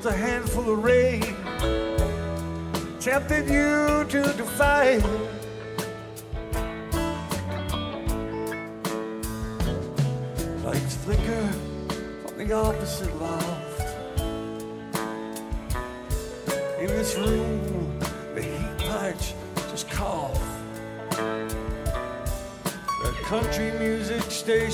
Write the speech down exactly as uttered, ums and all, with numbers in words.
just a handful of rain tempted you to defy. Lights flicker from the opposite loft. In this room, the heat pipes just cough. The country music station